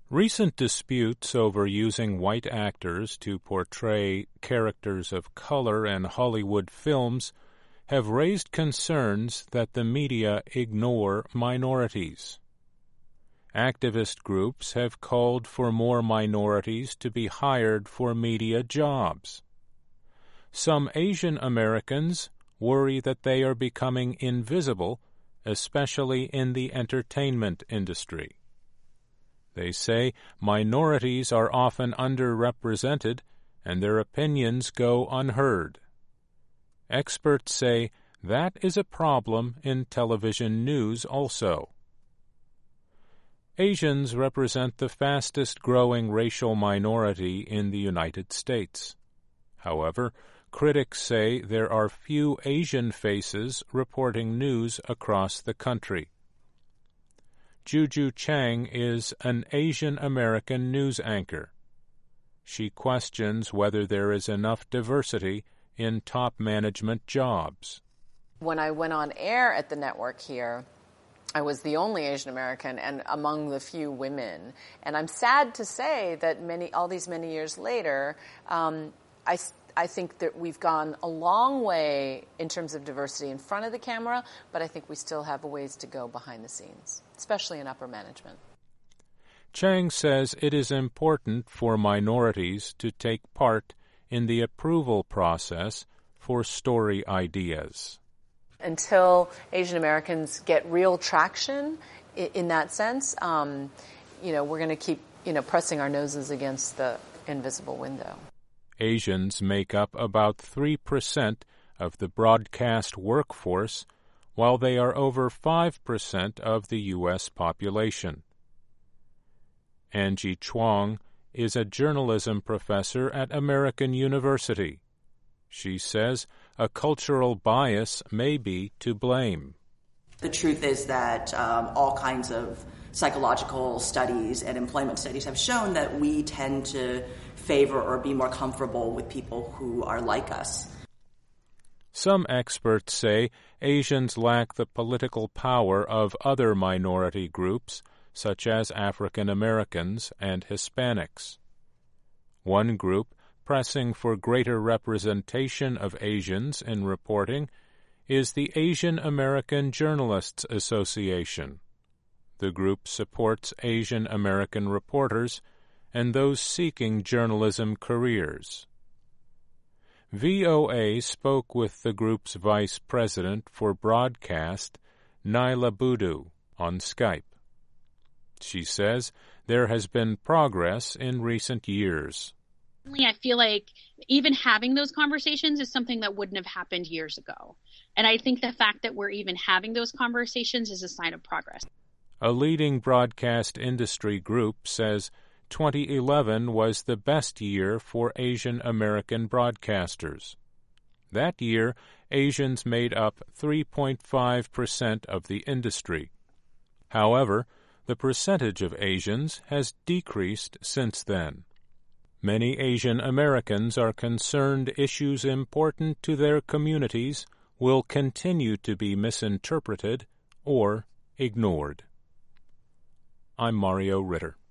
Recent disputes over using white actors to portray characters of color in Hollywood films have raised concerns that the media ignore minorities. Activist groups have called for more minorities to be hired for media jobs. Some Asian Americans worry that they are becoming invisible, especially in the entertainment industry. They say minorities are often underrepresented and their opinions go unheard. Experts say that is a problem in television news also. Asians represent the fastest-growing racial minority in the United States. However, critics say there are few Asian faces reporting news across the country. Juju Chang is an Asian American news anchor. She questions whether there is enough diversity in top management jobs. When I went on air at the network here, I was the only Asian American and among the few women. And I'm sad to say that all these many years later, I think that we've gone a long way in terms of diversity in front of the camera, but I think we still have a ways to go behind the scenes, especially in upper management. Chang says it is important for minorities to take part in the approval process for story ideas. Until Asian Americans get real traction in that sense, we're going to keep, pressing our noses against the invisible window. Asians make up about 3% of the broadcast workforce, while they are over 5% of the U.S. population. Angie Chuang is a journalism professor at American University. She says a cultural bias may be to blame. The truth is that all kinds of psychological studies and employment studies have shown that we tend to favor or be more comfortable with people who are like us. Some experts say Asians lack the political power of other minority groups, such as African Americans and Hispanics. One group pressing for greater representation of Asians in reporting is the Asian American Journalists Association. The group supports Asian American reporters and those seeking journalism careers. VOA spoke with the group's vice president for broadcast, Naila Boodoo, on Skype. She says there has been progress in recent years. I feel like even having those conversations is something that wouldn't have happened years ago. And I think the fact that we're even having those conversations is a sign of progress. A leading broadcast industry group says 2011 was the best year for Asian American broadcasters. That year, Asians made up 3.5% of the industry. However, the percentage of Asians has decreased since then. Many Asian Americans are concerned issues important to their communities will continue to be misinterpreted or ignored. I'm Mario Ritter.